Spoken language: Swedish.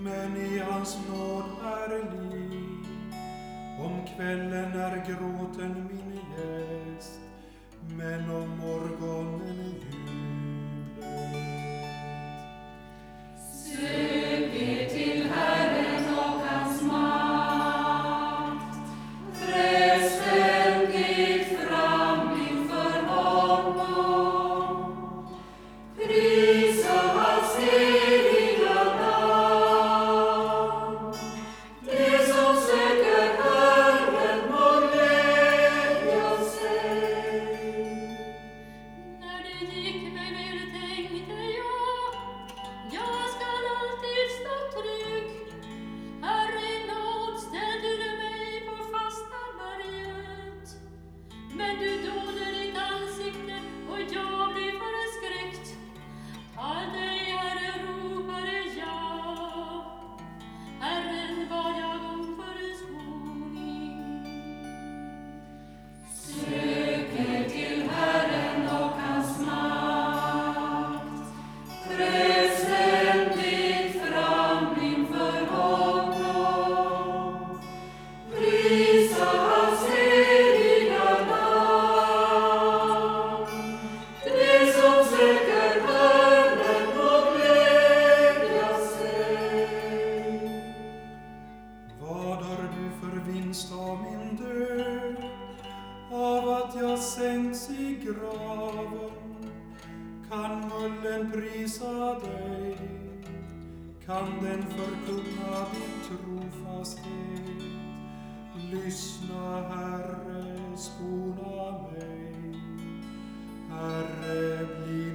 men i hans nåd är liv. Om kvällen är gråten min gäst, men om morgonen är jublet. Sök er till Herren och hans makt. Fräs vänligt fram inför honom. Prisa hans heliga namn. De som söker Herren må glädja sig. När det gick mig väl tänkte jag skall alltid stå trygg. Herre, i nåd ställde du mig på fasta berget. Men du dolde ditt ansikte och jag blev förskräckt. Till dig, Herre, ropade jag. Herren bad jag om försoning. Sök er till Herren och hans makt. Fräs vänligt fram inför honom. Prisa hans heliga namn. De som söker Herren må glädja sig. Vad har du för vinst av min död, av att jag sänkts i graven? Kan mullen prisa dig? Kan den förkunna din trofasthet? Lyssna, Herre, skona mig. Herre, bli